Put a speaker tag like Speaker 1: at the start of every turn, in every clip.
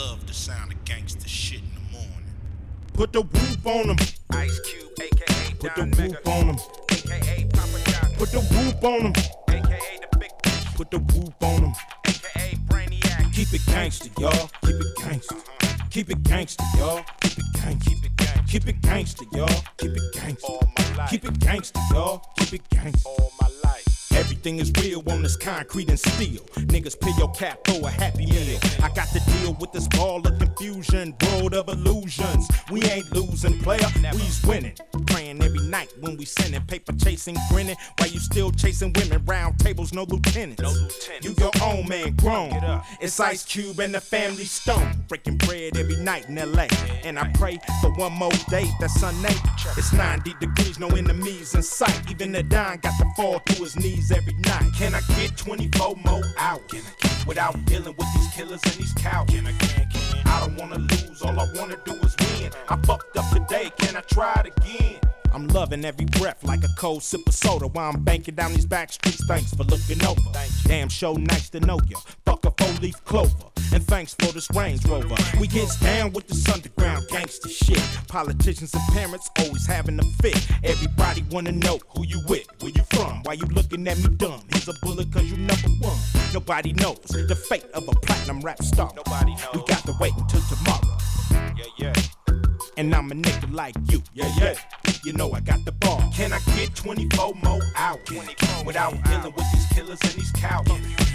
Speaker 1: love the sound of gangsta shit in the morning.
Speaker 2: Put the whoop on them.
Speaker 3: Ice Cube, aka
Speaker 2: Put the
Speaker 3: Don
Speaker 2: whoop
Speaker 3: Mega,
Speaker 2: on them.
Speaker 3: aka Papa John,
Speaker 2: Put the whoop on them.
Speaker 3: aka the Big Fish,
Speaker 2: Put the whoop on them.
Speaker 3: aka Brainiac.
Speaker 2: Keep it gangster, y'all. Keep it gangster. Keep it gangster, y'all. Keep it gangster.
Speaker 3: Keep it gang,
Speaker 2: Keep it gangster, y'all. Keep it gangster.
Speaker 3: all my life,
Speaker 2: Keep it gangster, y'all. Keep it gangster.
Speaker 3: all my life.
Speaker 2: Everything is real on this concrete and steel. Niggas pay your cap for a happy meal. I got to deal with this ball of confusion, world of illusions. We ain't losing, player, we's winning. Praying every night when we sinning, paper chasing, grinning. While you still chasing women, round tables, no lieutenants.
Speaker 3: No lieutenants.
Speaker 2: You your own man, grown.
Speaker 3: Get up.
Speaker 2: It's Ice Cube and the Family Stone. Breaking bread every night in LA. And I pray for one more day, that's Sunday. It's 90 degrees, no enemies in sight. Even the Don got to fall to his knees every night. Can I get 24 more hours without dealing with these killers and these cowards? I don't wanna lose, all I wanna do is win. I fucked up today, can I try it again? I'm loving every breath like a cold sip of soda while I'm banking down these back streets. Thanks for looking over. Damn show, nice to know ya. Fuck a 4-leaf clover. And thanks for this Range Rover. We gets down with this underground gangster shit. Politicians and parents always having a fit. Everybody wanna know who you with, where you from, why you looking at me dumb. Here's a bullet cause you number one. Nobody knows the fate of a platinum rap star.
Speaker 3: Nobody knows.
Speaker 2: We got to wait until tomorrow.
Speaker 3: Yeah.
Speaker 2: And I'm a nigga like you, yeah. You know I got the ball. Can I get 24 more hours without dealing with these killers and these cowards?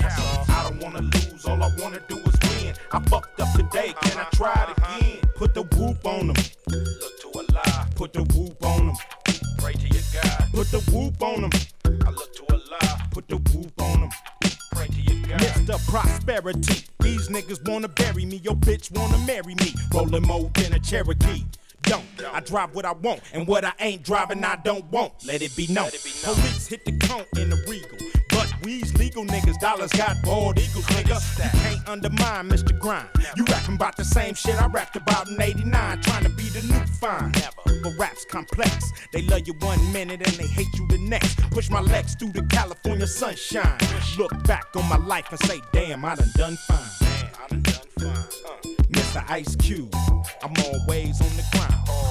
Speaker 2: I don't wanna lose, all I wanna do is win. I fucked up today, can I try it again? Put the whoop on them.
Speaker 3: Look to Allah,
Speaker 2: Put the whoop on them.
Speaker 3: pray to your God.
Speaker 2: Put the whoop on them.
Speaker 3: I look to Allah,
Speaker 2: Put the whoop on them.
Speaker 3: pray to your God.
Speaker 2: Mr. Prosperity. These niggas wanna bury me, your bitch wanna marry me. Rolling more than a Cherokee. Don't. I drive what I want, and what I ain't driving, I don't want. Let it be known.
Speaker 3: Let it be known.
Speaker 2: Police hit the cone in the Regal, but we's legal niggas. Dollars got bald eagles, nigga. You can't undermine Mr. Grind. You rapping about the same shit I rapped about in '89, trying to be the new fine. But rap's complex. They love you 1 minute and they hate you the next. Push my legs through the California sunshine. Look back on my life and say, damn, I done fine.
Speaker 3: Man, I done fine.
Speaker 2: Mr. Ice Cube, I'm always on the grind.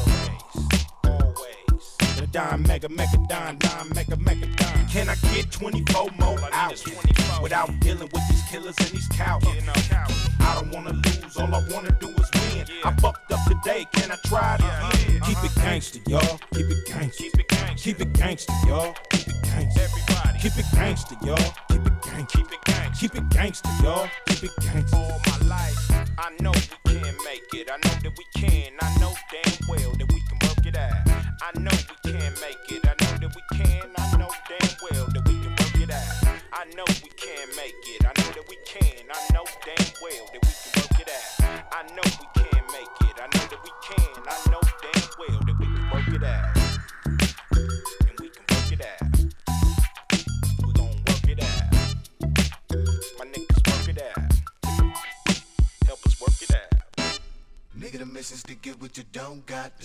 Speaker 3: Always.
Speaker 2: The Don Mega, Don Mega. Can I get 24 more hours without dealing with these killers and these cowards? I don't wanna lose, all I wanna do is win. I fucked up today, can I try it again? Keep it gangster, y'all. Keep it gangster.
Speaker 3: Keep it gang,
Speaker 2: Keep it gangster, y'all. Keep it gangster.
Speaker 3: everybody.
Speaker 2: Keep it gangster, y'all. Keep it gangster.
Speaker 3: Keep it gang,
Speaker 2: Keep it gangster, y'all. Keep it gangster.
Speaker 3: all my life. I know we can make it. I know that we can. I know damn well that we can work it out. I know we can make it. I know that we can. I know damn well that we can work it out. I know we can make it. I know that we can. I know damn well that we can work it out. I know we can make it. I know that we can. I know damn well that we can work it out. And we can work it out. We gon' work it out. My niggas work it out. Help us work it out.
Speaker 4: Nigga, the message to get what you don't got.